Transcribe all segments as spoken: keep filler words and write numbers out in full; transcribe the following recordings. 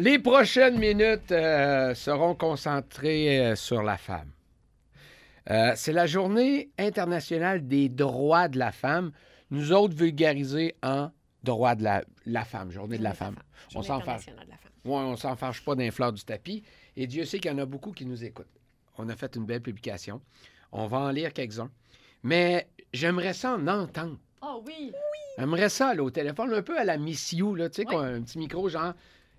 Les prochaines minutes euh, seront concentrées euh, sur la femme. Euh, c'est la journée internationale des droits de la femme. Nous autres vulgarisés en droits de la, la femme, journée de la femme. On s'en fâche. Oui, on s'en fâche pas d'un fleur du tapis. Et Dieu sait qu'il y en a beaucoup qui nous écoutent. On a fait une belle publication. On va en lire quelques-uns. Mais j'aimerais ça en entendre. Oh oui! Oui! J'aimerais ça, là, au téléphone, un peu à la Miss You, là, tu sais, Oui. un petit micro, genre.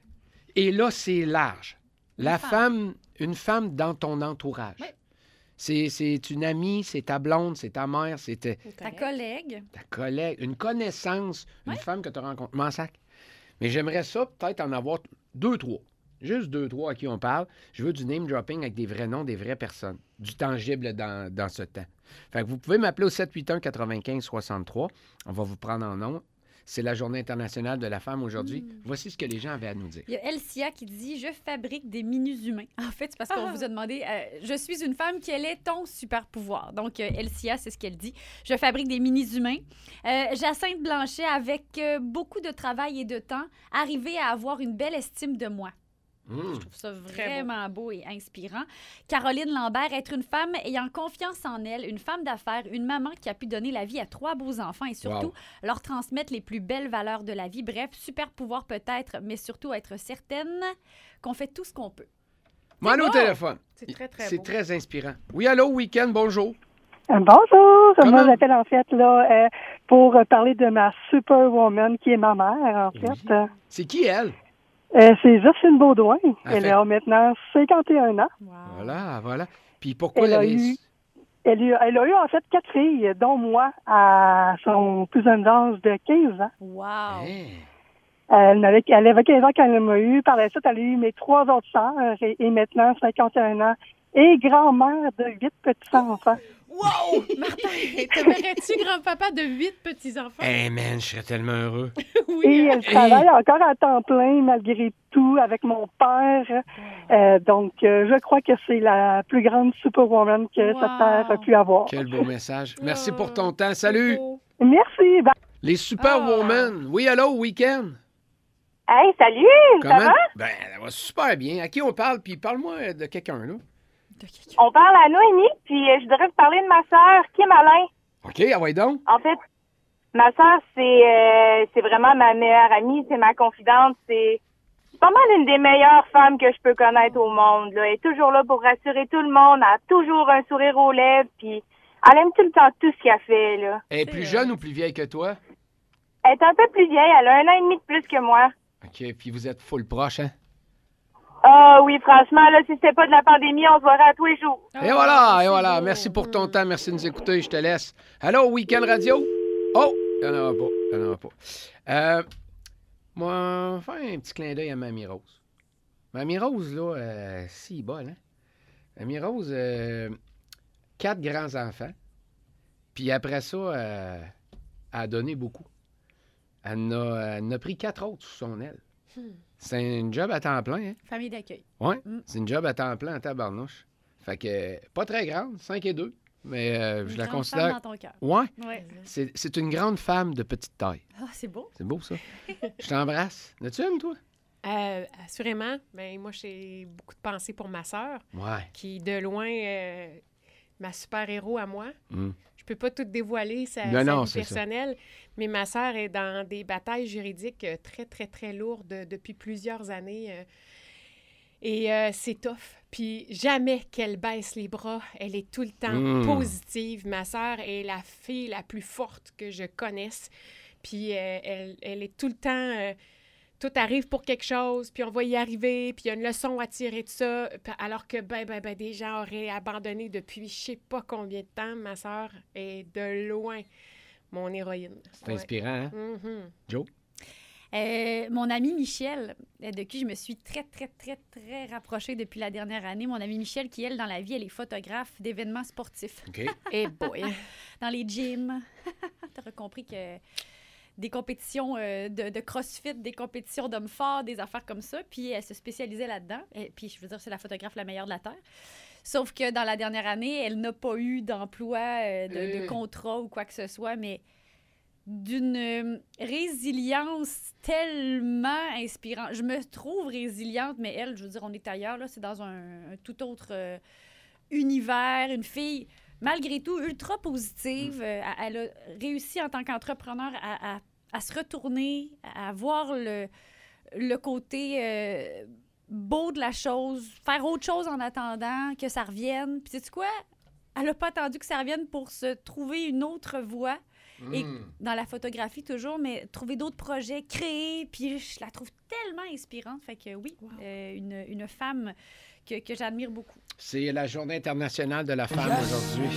Et là, c'est large. La femme. femme, une femme dans ton entourage. Oui. C'est, c'est une amie, c'est ta blonde, c'est ta mère, c'est ta, Ta collègue. ta collègue, une connaissance, une Oui. femme que tu rencontres. M'en sac. Mais j'aimerais ça, peut-être en avoir deux, trois. Juste deux, trois à qui on parle. Je veux du name dropping avec des vrais noms, des vraies personnes. Du tangible dans, dans ce temps. Fait que vous pouvez m'appeler au sept huit un quatre-vingt-quinze soixante-trois. On va vous prendre en nom. C'est la Journée internationale de la femme aujourd'hui. Mm. Voici ce que les gens avaient à nous dire. Il y a Elsia qui dit « Je fabrique des mini-humains ». En fait, c'est parce qu'on Ah. vous a demandé euh, « Je suis une femme, quel est ton super pouvoir? » Donc, euh, Elsia, c'est ce qu'elle dit. « Je fabrique des mini-humains. Euh, » Jacinthe Blanchet, avec euh, beaucoup de travail et de temps, arriver à avoir une belle estime de moi. Mm. Je trouve ça vraiment beau. beau et inspirant. Caroline Lambert, être une femme ayant confiance en elle, une femme d'affaires, une maman qui a pu donner la vie à trois beaux enfants et surtout Wow. leur transmettre les plus belles valeurs de la vie. Bref, super pouvoir peut-être, mais surtout être certaine qu'on fait tout ce qu'on peut. Moi, allô au beau. téléphone. C'est très, très C'est beau. très inspirant. Oui, allô, week-end, bonjour. Euh, Bonjour, Comment? moi j'appelle en fait là euh, pour euh, parler de ma superwoman qui est ma mère en fait. Oui. Euh, C'est qui, elle? euh, c'est Jocelyne Baudouin. Elle Elle fait- a maintenant cinquante et un ans. Wow. Voilà, voilà. Puis pourquoi Elle a elle est... eu- Elle, a- elle a eu en fait quatre filles, dont moi à son plus jeune âge de quinze ans. Wow. Hein? Elle, n'avait- elle avait quinze ans quand elle m'a eu. Par la suite, elle a eu mes trois autres sœurs et, et maintenant cinquante et un ans. Et grand-mère de huit petits-enfants. Wow! Martin, t'aimerais-tu grand-papa de huit petits-enfants? Hey, man, je serais tellement heureux. Oui. Et elle travaille encore à temps plein malgré tout avec mon père. Euh, donc, euh, je crois que c'est la plus grande superwoman que Wow. cette terre a pu avoir. Quel beau message. Merci Oh, pour ton temps. c'est Salut. beau. Merci. Bye. Les superwomen. Oui, allô, week-end. Hey, salut! Comment? Ça va? Ben, ça va super bien. À qui on parle? Puis parle-moi de quelqu'un, là. De quelqu'un. On parle à Noémie, puis euh, je voudrais vous parler de ma sœur, Kim Alain. OK, ah ouais donc. En fait, ma sœur, c'est euh, c'est vraiment ma meilleure amie, c'est ma confidente, c'est c'est pas mal une des meilleures femmes que je peux connaître au monde. Là. Elle est toujours là pour rassurer tout le monde, elle a toujours un sourire aux lèvres, puis elle aime tout le temps tout ce qu'elle fait. Là. Elle est plus jeune ou plus vieille que toi? Elle est un peu plus vieille, elle a un an et demi de plus que moi. OK, puis vous êtes full proche, hein? Ah oui, franchement, là, si c'était pas de la pandémie, on se verrait à tous les jours. Ah, Et voilà, et c'est voilà. beau. Merci pour ton temps. Merci de nous écouter. Je te laisse. Allô, Week-end Radio? Oh, il n'y en aura pas. Il n'y en aura pas. Euh, moi, on va faire un petit clin d'œil à Mamie Rose. Mamie Rose, là, euh, si bol, hein? Mamie Rose, euh, quatre grands-enfants. Puis après ça, euh, elle a donné beaucoup. Elle en a, elle en a pris quatre autres sous son aile. Hmm. C'est une job à temps plein, hein? Famille d'accueil. Oui, Mm. c'est une job à temps plein en tabarnouche. Fait que, euh, pas très grande, cinq et deux, mais euh, je Une la grande considère... femme dans ton cœur. Ouais, Ouais. c'est, c'est une grande femme de petite taille. Ah, c'est beau. C'est beau, ça. Je t'embrasse. N'as-tu une, toi? Euh, assurément, ben, moi, j'ai beaucoup de pensées pour ma sœur, Ouais. qui, de loin, euh, ma super-héros à moi. Mm. Je peux pas tout dévoiler, sa, Non, sa non, vie c'est ça. personnelle, mais ma sœur est dans des batailles juridiques euh, très, très, très lourdes depuis plusieurs années. euh, et euh, c'est tough. Puis jamais qu'elle baisse les bras, elle est tout le temps Mm. positive. Ma sœur est la fille la plus forte que je connaisse. Puis euh, elle, elle est tout le temps... euh, tout arrive pour quelque chose, puis on va y arriver, puis il y a une leçon à tirer de ça, puis alors que ben, ben, ben, des gens auraient abandonné depuis je sais pas combien de temps. Ma sœur est de loin mon héroïne. C'est inspirant, hein? Mhm. Joe? Euh, mon ami Michel, euh, de qui je me suis très, très, très, très rapprochée depuis la dernière année. Mon ami Michel, qui, elle, dans la vie, elle est photographe d'événements sportifs. OK. Eh boy! Dans les gyms. T'auras compris que des compétitions euh, de, de crossfit, des compétitions d'hommes forts, des affaires comme ça. Puis elle se spécialisait là-dedans. Et puis, je veux dire, c'est la photographe la meilleure de la Terre. Sauf que dans la dernière année, elle n'a pas eu d'emploi, euh, de, de Euh. contrat ou quoi que ce soit, mais d'une euh, résilience tellement inspirante. Je me trouve résiliente, mais elle, je veux dire, on est ailleurs, là, c'est dans un, un tout autre euh, univers. Une fille, malgré tout, ultra positive. Euh, elle a réussi en tant qu'entrepreneur à, à, à se retourner, à voir le, le côté euh, beau de la chose, faire autre chose en attendant que ça revienne. Puis sais-tu quoi? Elle n'a pas attendu que ça revienne pour se trouver une autre voie. Et dans la photographie toujours, mais trouver d'autres projets, créer, puis je la trouve tellement inspirante. Fait que oui, wow. euh, une, une femme que, que j'admire beaucoup. C'est la Journée internationale de la femme yes. aujourd'hui.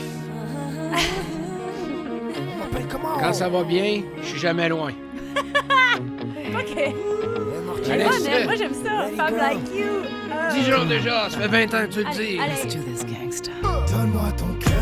Quand ça va bien, je suis jamais loin. OK. Allez, bonne, moi, j'aime ça. Femme like you. Dix jours déjà, ça fait vingt ans que tu le dis. Allez. Donne-moi ton cœur.